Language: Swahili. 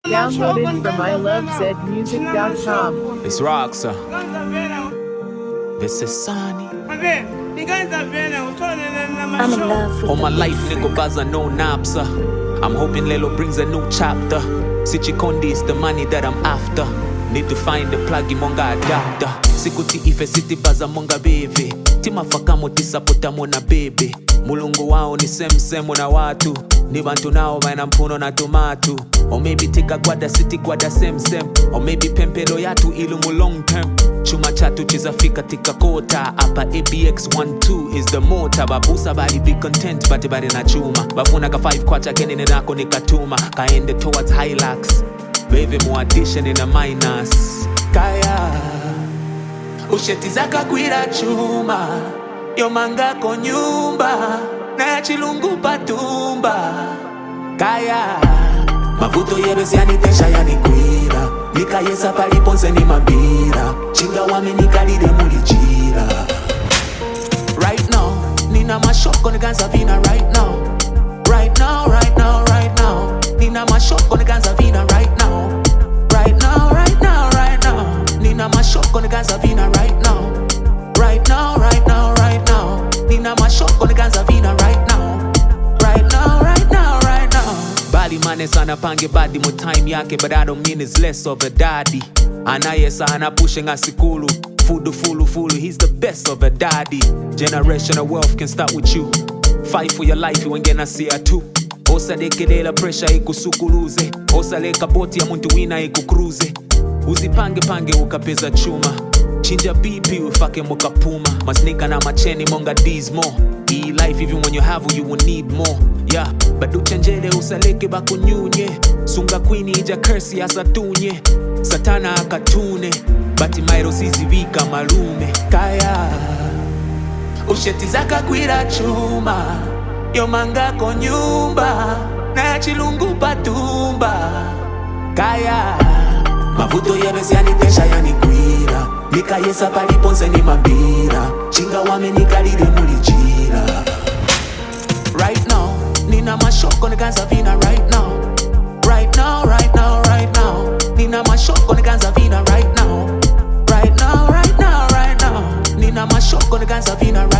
Downloaded from ilovezmusic.com. It's Roxa. This is Sunny. I'm in love with All my life, nigga, baza no napsa. I'm hoping Lelo brings a new chapter. Sichikondi is the money that I'm after. Need to find the plug monga adapter. Sikuti ife city baza monga beve. Tima fakamo tisapota mona bebe. Mulungu wao ni same na watu. Ni bantu nao vaina mpuno na tomatu. Or maybe tika gwada city gwada same. Or maybe pempelo yatu ilumu long term. Chuma chatu chizafika tika kota. Apa ABX 12 is the motor. Babusa bali be content bati bali na chuma. Bafuna ka 5 kwacha kene nako nikatuma. Kaende towards Hilux. Baby mo addition in a minus. Kaya Ushetizaka kuira chuma. Yomanga konyumba. Na ya chilungu patumba. Kaya Mavuto yebezi yanitesha yanikuira. Nika yesa paliponse ni mabira. Chinga wame nikalide mulijira. Right now Nina mashoko niganza vina right now. Right now, right now, right now. Nina mashoko niganza vina right now. Right now, right now, right now. Nina mashoko niganza vina right now. Right now, right now, right now. Nina mashoko niganza vina right now. Right now, right now, right now. Bali mane sana pange badi mo time yake. But I don't mean it's less of a daddy. Anaye sana pushing asikulu. Fulu, he's the best of a daddy. Generational wealth can start with you. Fight for your life, you ain't gonna see her too. Osa dekelela pressure ikusukuluze. Osa leka boti ya muntu wina ikukruze. Usipange ukapeza chuma. Chinja BP ufake mukapuma. Masnika na macheni monga D's more. E life even when you have you will need more. Yeah, badu chanjele usaleke bakunyunye. Sunga queenie ija curse ya satunye. Satana akatune. Bati mairo sizi wika malume. Kaya Ushetizaka kuira chuma. Yomanga konyumba. Na ya chilungu patumba. Kaya Mavuto yebezi yanitesha yanikuira. Nika yesa paliponse ni mabira. Chinga wame nikalide mulijira. Right now Nina mashoko niganza vina right now. Right now, right now, right now. Nina mashoko niganza vina right now. Right now, right now, right now. Nina mashoko niganza vina right now.